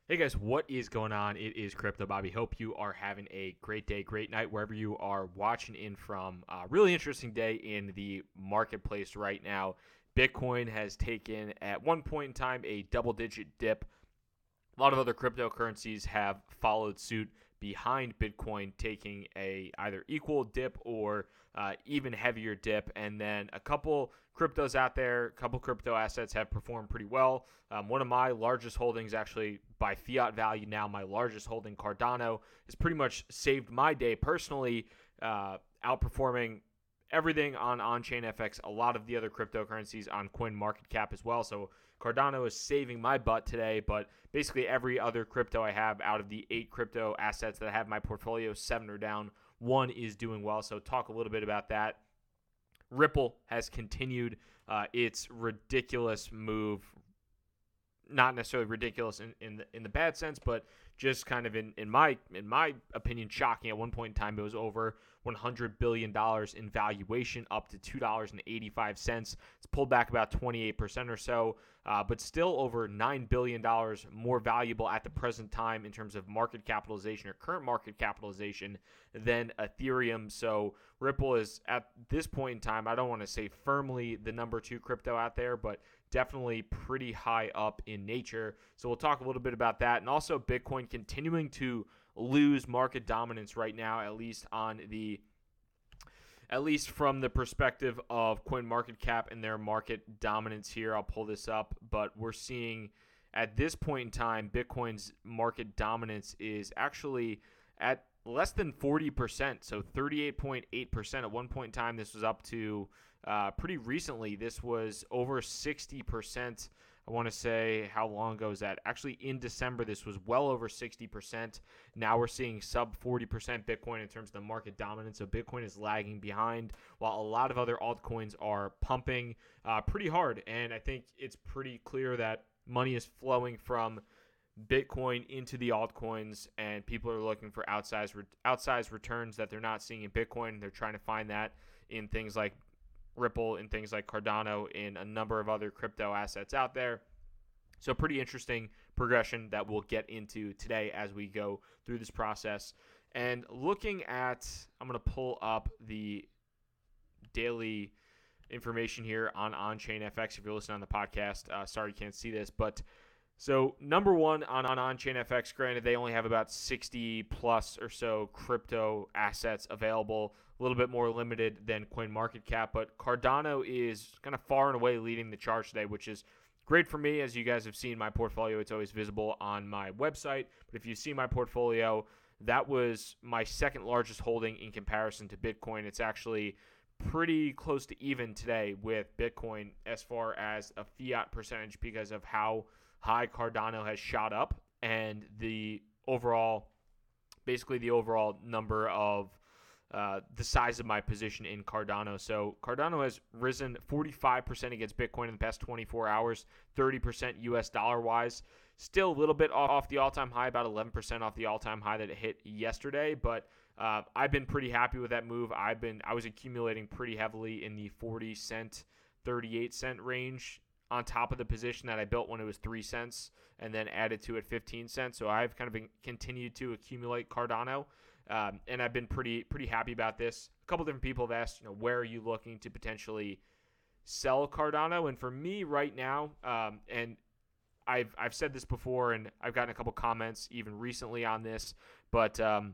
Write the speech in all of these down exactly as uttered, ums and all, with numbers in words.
Hey guys, what is going on? It is Crypto Bobby. Hope you are having a great day, great night, wherever you are watching in from. Uh, really interesting day in the marketplace right now. Bitcoin has taken, at one point in time, a double-digit dip. A lot of other cryptocurrencies have followed suit behind Bitcoin, taking a either equal dip or uh, even heavier dip. And then a couple cryptos out there, a couple crypto assets have performed pretty well. Um, one of my largest holdings, actually by fiat value now, my largest holding, Cardano, has pretty much saved my day personally, uh, outperforming everything on on-chain F X, a lot of the other cryptocurrencies on CoinMarketCap as well. So Cardano is saving my butt today, but basically every other crypto I have out of the eight crypto assets that I have in my portfolio, seven are down, one is doing well. So talk a little bit about that. Ripple has continued uh, its ridiculous move, not necessarily ridiculous in, in the in the bad sense, but just kind of in, in my in my opinion, shocking. At one point in time, it was over one hundred billion dollars in valuation, up to two dollars and eighty-five cents. It's pulled back about twenty-eight percent or so, uh, but still over nine billion dollars more valuable at the present time in terms of market capitalization or current market capitalization than Ethereum. So Ripple is, at this point in time, I don't want to say firmly the number two crypto out there, but definitely pretty high up in nature. So we'll talk a little bit about that. And also Bitcoin continuing to lose market dominance right now, at least on the at least from the perspective of CoinMarketCap and their market dominance here. I'll pull this up, but we're seeing at this point in time, Bitcoin's market dominance is actually at less than forty percent, so thirty-eight point eight percent. At one point in time, this was up to uh, pretty recently. This was over sixty percent. I want to say, how long ago is that? Actually, in December, this was well over sixty percent. Now we're seeing sub forty percent Bitcoin in terms of the market dominance. So Bitcoin is lagging behind while a lot of other altcoins are pumping uh, pretty hard. And I think it's pretty clear that money is flowing from Bitcoin into the altcoins, and people are looking for outsized, re- outsized returns that they're not seeing in Bitcoin. They're trying to find that in things like Ripple, in things like Cardano, in a number of other crypto assets out there. So pretty interesting progression that we'll get into today as we go through this process. And looking at, I'm going to pull up the daily information here on On-Chain F X if you're listening on the podcast. Uh, sorry you can't see this, but so number one on, on On-Chain F X, granted they only have about sixty plus or so crypto assets available, a little bit more limited than CoinMarketCap, but Cardano is kind of far and away leading the charge today, which is great for me. As you guys have seen my portfolio, it's always visible on my website, but if you see my portfolio, that was my second largest holding in comparison to Bitcoin. It's actually pretty close to even today with Bitcoin as far as a fiat percentage because of how high Cardano has shot up and the overall, basically the overall number of uh, the size of my position in Cardano. So Cardano has risen forty-five percent against Bitcoin in the past twenty-four hours, thirty percent U S dollar wise. Still a little bit off the all-time high, about eleven percent off the all-time high that it hit yesterday, but uh, I've been pretty happy with that move. I've been I was accumulating pretty heavily in the forty cent, thirty-eight cent range on top of the position that I built when it was three cents and then added to it fifteen cents. So I've kind of been, continued to accumulate Cardano, um, and I've been pretty pretty happy about this. A couple different people have asked, you know, where are you looking to potentially sell Cardano? And for me right now, um, and I've I've said this before, and I've gotten a couple comments even recently on this, but um,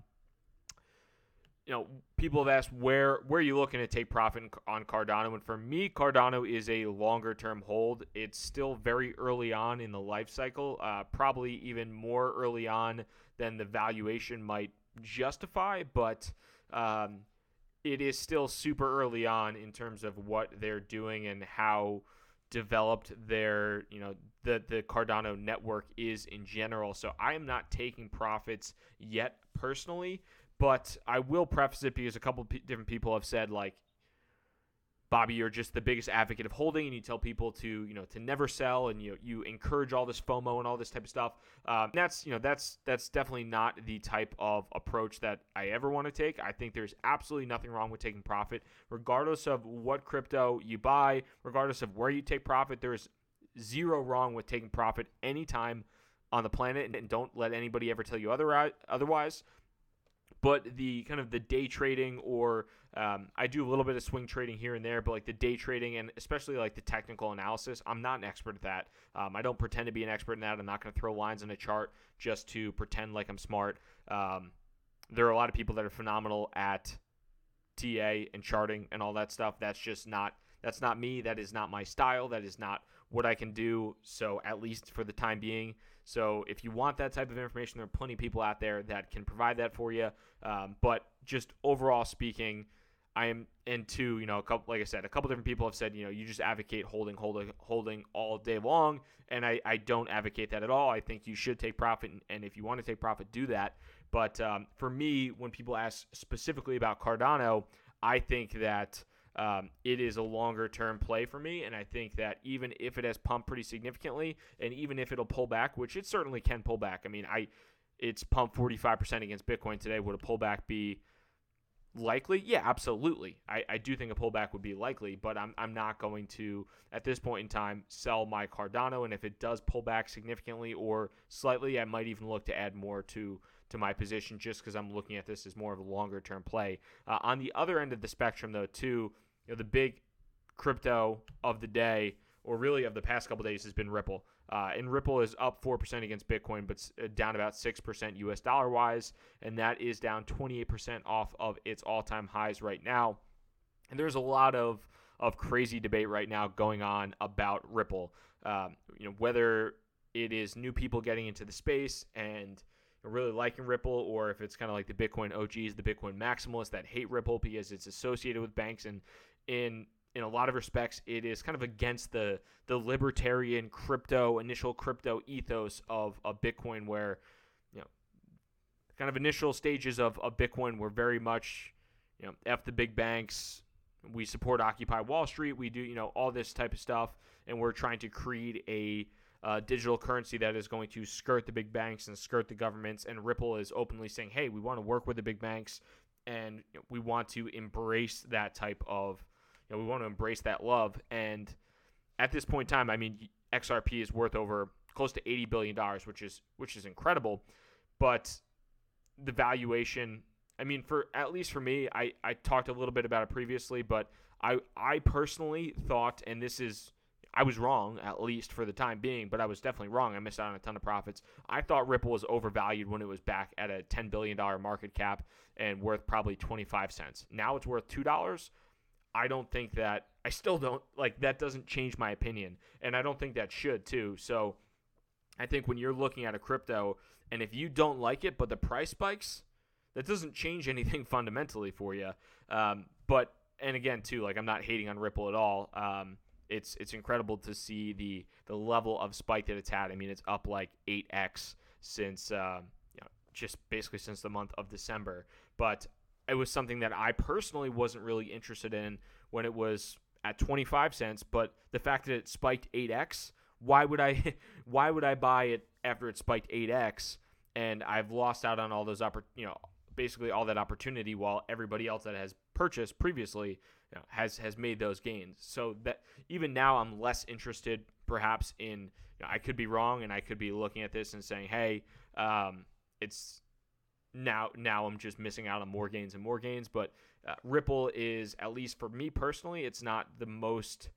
you know, people have asked where where are you looking to take profit on Cardano, and for me, Cardano is a longer term hold. It's still very early on in the life cycle, uh, probably even more early on than the valuation might justify, but um, it is still super early on in terms of what they're doing and how developed their, you know, the the Cardano network is in general. So I am not taking profits yet personally. But I will preface it because a couple of p- different people have said, like, Bobby, you're just the biggest advocate of holding, and you tell people to, you know, to never sell, and you you encourage all this FOMO and all this type of stuff. Um, that's, you know, that's that's definitely not the type of approach that I ever want to take. I think there's absolutely nothing wrong with taking profit, regardless of what crypto you buy, regardless of where you take profit. There's zero wrong with taking profit anytime on the planet, and don't let anybody ever tell you other, otherwise. But the kind of the day trading, or um, I do a little bit of swing trading here and there, but like the day trading and especially like the technical analysis, I'm not an expert at that. Um, I don't pretend to be an expert in that. I'm not going to throw lines on a chart just to pretend like I'm smart. Um, there are a lot of people that are phenomenal at T A and charting and all that stuff. That's just not that's not me. That is not my style. That is not what I can do. So at least for the time being. So if you want that type of information, there are plenty of people out there that can provide that for you. Um, but just overall speaking, I am into, you know, a couple, like I said, a couple different people have said, you know, you just advocate holding, holding, holding all day long. And I, I don't advocate that at all. I think you should take profit. And, and if you want to take profit, do that. But um, for me, when people ask specifically about Cardano, I think that Um, it is a longer-term play for me, and I think that even if it has pumped pretty significantly, and even if it'll pull back, which it certainly can pull back. I mean, I it's pumped forty-five percent against Bitcoin today. Would a pullback be likely? Yeah, absolutely. I, I do think a pullback would be likely, but I'm I'm not going to, at this point in time, sell my Cardano, and if it does pull back significantly or slightly, I might even look to add more to to my position just because I'm looking at this as more of a longer-term play. Uh, on the other end of the spectrum, though, too, you know, the big crypto of the day, or really of the past couple of days, has been Ripple. Uh, and Ripple is up four percent against Bitcoin, but down about six percent U S dollar-wise, and that is down twenty-eight percent off of its all-time highs right now. And there's a lot of, of crazy debate right now going on about Ripple. Um, you know, whether it is new people getting into the space and really liking Ripple, or if it's kind of like the Bitcoin O Gs, the Bitcoin maximalists that hate Ripple because it's associated with banks, and in in a lot of respects, it is kind of against the the libertarian crypto, initial crypto ethos of, of Bitcoin, where, you know, kind of initial stages of, of Bitcoin were very much, you know, F the big banks, we support Occupy Wall Street, we do, you know, all this type of stuff, and we're trying to create a Uh, digital currency that is going to skirt the big banks and skirt the governments. And Ripple is openly saying, hey, we want to work with the big banks, and you know, we want to embrace that type of, you know, we want to embrace that love. And at this point in time, I mean, X R P is worth over close to eighty billion dollars, which is which is incredible. But the valuation, I mean, for at least for me, I, I talked a little bit about it previously, but I I personally thought, and this is, I was wrong, at least for the time being, but I was definitely wrong. I missed out on a ton of profits. I thought Ripple was overvalued when it was back at a ten billion dollars market cap and worth probably twenty-five cents. Now it's worth two dollars. I don't think that, I still don't, like, that doesn't change my opinion. And I don't think that should, too. So I think when you're looking at a crypto, and if you don't like it, but the price spikes, that doesn't change anything fundamentally for you. Um, but, and again, too, like, I'm not hating on Ripple at all. Um, It's it's incredible to see the the level of spike that it's had. I mean, it's up like eight x since uh, you know, just basically since the month of December. But it was something that I personally wasn't really interested in when it was at twenty-five cents. But the fact that it spiked eight x, why would I why would I buy it after it spiked eight x? And I've lost out on all those oppor- you know basically all that opportunity, while everybody else that has purchased previously, you know, has has made those gains. So that even now I'm less interested perhaps in, you know, I could be wrong, and I could be looking at this and saying, hey, um, it's now now I'm just missing out on more gains and more gains. But uh, Ripple is, at least for me personally, it's not the most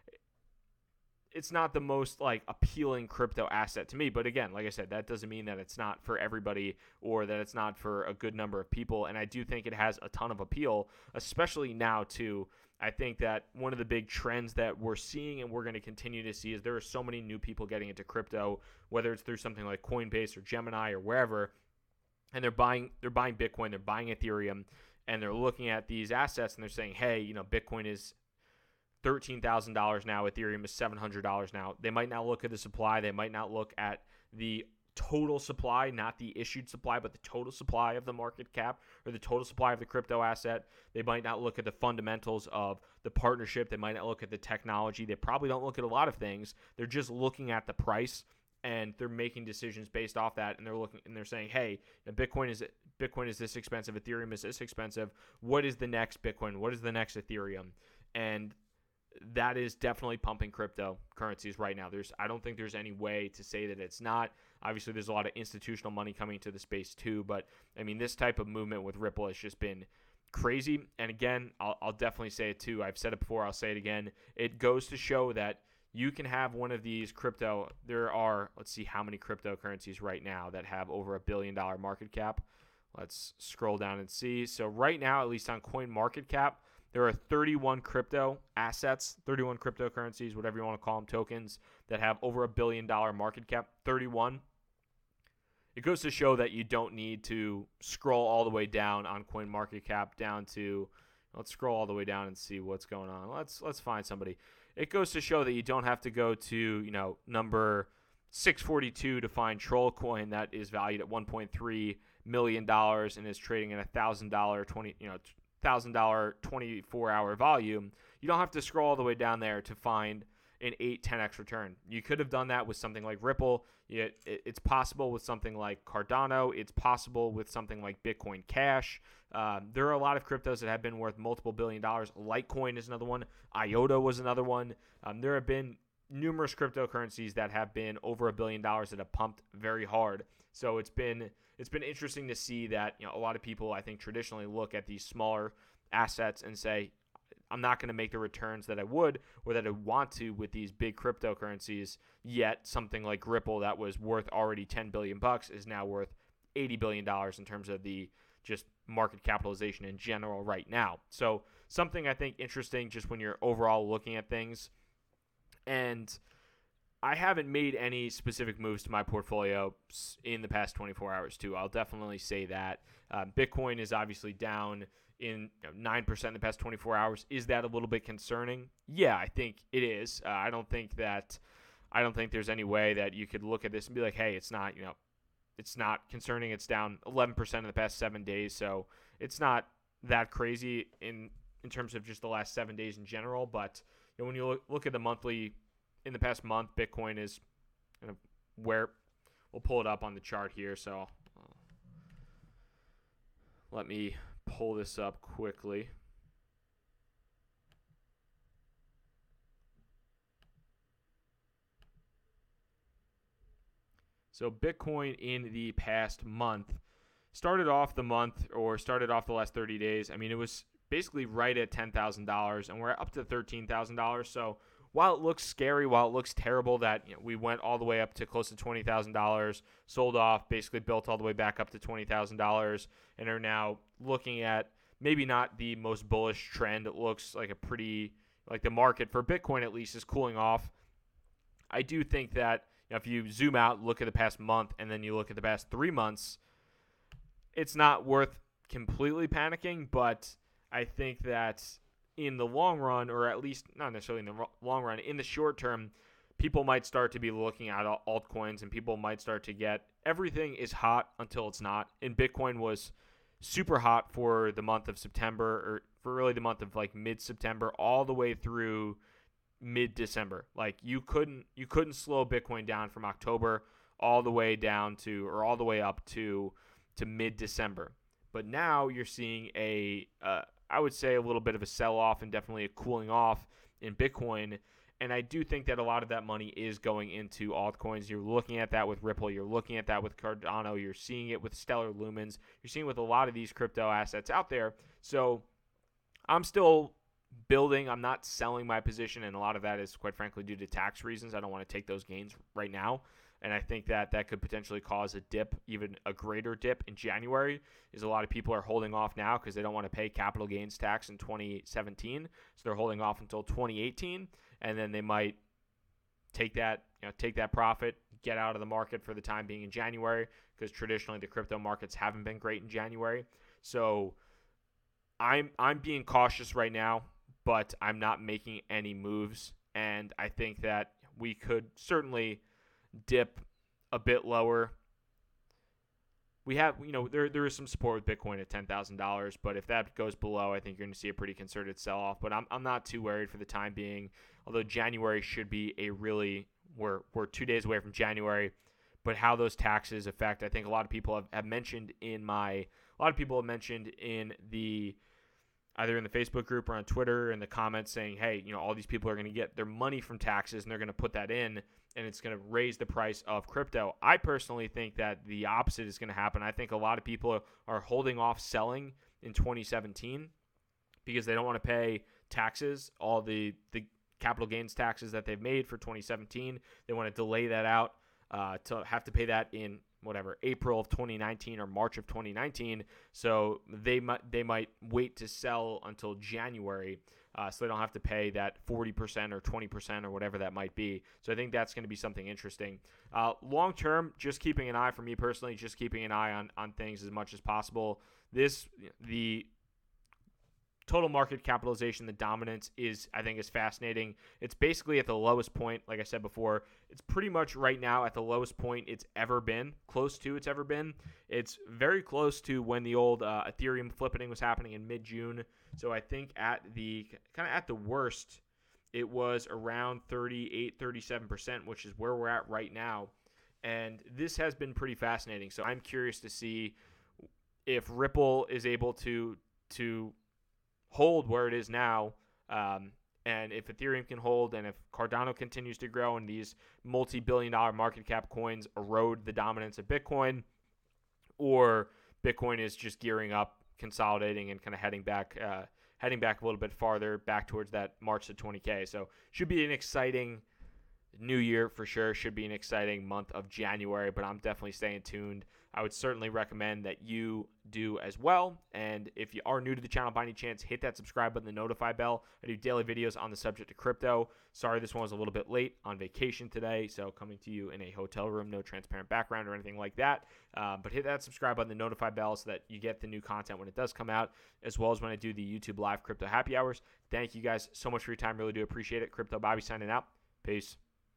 it's not the most like appealing crypto asset to me. But again, like I said, that doesn't mean that it's not for everybody, or that it's not for a good number of people. And I do think it has a ton of appeal, especially now too. I think that one of the big trends that we're seeing, and we're going to continue to see, is there are so many new people getting into crypto, whether it's through something like Coinbase or Gemini or wherever, and they're buying they're buying Bitcoin, they're buying Ethereum, and they're looking at these assets and they're saying, hey, you know, Bitcoin is thirteen thousand dollars now, Ethereum is seven hundred dollars now. They might not look at the supply, they might not look at the total supply, not the issued supply, but the total supply of the market cap, or the total supply of the crypto asset. They might not look at the fundamentals of the partnership, they might not look at the technology, they probably don't look at a lot of things. They're just looking at the price, and they're making decisions based off that, and they're looking and they're saying, hey, Bitcoin is Bitcoin is this expensive, Ethereum is this expensive. What is the next Bitcoin? What is the next Ethereum? And that is definitely pumping cryptocurrencies right now. There's, I don't think there's any way to say that it's not. Obviously, there's a lot of institutional money coming to the space too. But, I mean, this type of movement with Ripple has just been crazy. And again, I'll, I'll definitely say it too. I've said it before. I'll say it again. It goes to show that you can have one of these crypto. There are, let's see how many cryptocurrencies right now that have over a billion dollar market cap. Let's scroll down and see. So right now, at least on CoinMarketCap, there are thirty-one crypto assets, thirty-one cryptocurrencies, whatever you want to call them, tokens, that have over a billion dollar market cap, thirty-one. It goes to show that you don't need to scroll all the way down on CoinMarketCap down to, let's scroll all the way down and see what's going on. Let's let's find somebody. It goes to show that you don't have to go to, you know, number six forty-two to find Trollcoin that is valued at one point three million dollars and is trading at a one thousand dollars twenty, you know, one thousand dollars twenty-four hour volume. You don't have to scroll all the way down there to find an eight, ten x return. You could have done that with something like Ripple. It, it, it's possible with something like Cardano. It's possible with something like Bitcoin Cash. Um, there are a lot of cryptos that have been worth multiple billion dollars. Litecoin is another one. I O T A was another one. Um, there have been numerous cryptocurrencies that have been over a billion dollars that have pumped very hard. So it's been it's been interesting to see that, you know, a lot of people, I think, traditionally look at these smaller assets and say, I'm not going to make the returns that I would or that I want to with these big cryptocurrencies. Yet something like Ripple that was worth already ten billion bucks is now worth eighty billion dollars in terms of the just market capitalization in general right now. So something I think interesting just when you're overall looking at things. And I haven't made any specific moves to my portfolio in the past twenty-four hours too. I'll definitely say that. Um, Bitcoin is obviously down in you know, nine percent in the past twenty-four hours. Is that a little bit concerning? Yeah, I think it is. Uh, I don't think that I don't think there's any way that you could look at this and be like, hey, it's not, you know, it's not concerning. It's down eleven percent in the past seven days. So it's not that crazy in, in terms of just the last seven days in general. But you know, when you look, look at the monthly, in the past month, Bitcoin is kind of where we'll pull it up on the chart here. So uh, let me pull this up quickly. So Bitcoin in the past month started off the month or started off the last thirty days. I mean, it was basically right at ten thousand dollars, and we're up to thirteen thousand dollars. So while it looks scary, while it looks terrible that you know, we went all the way up to close to twenty thousand dollars, sold off, basically built all the way back up to twenty thousand dollars, and are now looking at maybe not the most bullish trend. It looks like a pretty, like the market for Bitcoin at least is cooling off. I do think that you know, if you zoom out, look at the past month, and then you look at the past three months, it's not worth completely panicking, but I think that in the long run, or at least not necessarily in the long run, in the short term, people might start to be looking at altcoins and people might start to get, everything is hot until it's not. And Bitcoin was super hot for the month of September, or for really the month of like mid-September all the way through mid-December. Like you couldn't you couldn't slow Bitcoin down from October all the way down to, or all the way up to to mid-December. But now you're seeing a uh, I would say a little bit of a sell-off and definitely a cooling off in Bitcoin. And I do think that a lot of that money is going into altcoins. You're looking at that with Ripple. You're looking at that with Cardano. You're seeing it with Stellar Lumens. You're seeing it with a lot of these crypto assets out there. So I'm still building. I'm not selling my position, and a lot of that is, quite frankly, due to tax reasons. I don't want to take those gains right now. And I think that that could potentially cause a dip, even a greater dip in January, is a lot of people are holding off now because they don't want to pay capital gains tax in twenty seventeen. So they're holding off until twenty eighteen, and then they might take that, you know, take that profit, get out of the market for the time being in January, because traditionally the crypto markets haven't been great in January. So I'm I'm being cautious right now, but I'm not making any moves, and I think that we could certainly dip a bit lower. We have, you know, there there is some support with Bitcoin at ten thousand dollars, but if that goes below, I think you're going to see a pretty concerted sell-off. But I'm I'm not too worried for the time being, although January should be a really, we're, we're two days away from January, but how those taxes affect, I think a lot of people have, have mentioned in my, a lot of people have mentioned in the either in the Facebook group or on Twitter in the comments saying, hey, you know, all these people are going to get their money from taxes and they're going to put that in and it's going to raise the price of crypto. I personally think that the opposite is going to happen. I think a lot of people are holding off selling in twenty seventeen because they don't want to pay taxes, all the, the capital gains taxes that they've made for twenty seventeen. They want to delay that out uh, to have to pay that in whatever, April of twenty nineteen or March of twenty nineteen. So they might they might wait to sell until January, uh, so they don't have to pay that forty percent or twenty percent or whatever that might be. So I think that's going to be something interesting. Uh, long term, just keeping an eye, for me personally, just keeping an eye on on things as much as possible. This the total market capitalization, the dominance is, I think, is fascinating. It's basically at the lowest point, like I said before. It's pretty much right now at the lowest point it's ever been, close to it's ever been. It's very close to when the old uh, Ethereum flippening was happening in mid-June. So I think at the kind of at the worst, it was around thirty-eight, thirty-seven percent, which is where we're at right now. And this has been pretty fascinating. So I'm curious to see if Ripple is able to to hold where it is now, um, and if Ethereum can hold, and if Cardano continues to grow, and these multi-billion dollar market cap coins erode the dominance of Bitcoin, or Bitcoin is just gearing up, consolidating, and kind of heading back, uh, heading back a little bit farther, back towards that March to twenty K. So should be an exciting new year for sure. Should be an exciting month of January, but I'm definitely staying tuned. I would certainly recommend that you do as well. And if you are new to the channel by any chance, hit that subscribe button, the notify bell. I do daily videos on the subject of crypto. Sorry, this one was a little bit late, on vacation today, so coming to you in a hotel room, no transparent background or anything like that. Uh, but hit that subscribe button, the notify bell, so that you get the new content when it does come out, as well as when I do the YouTube live crypto happy hours. Thank you guys so much for your time. Really do appreciate it. Crypto Bobby signing out. Peace.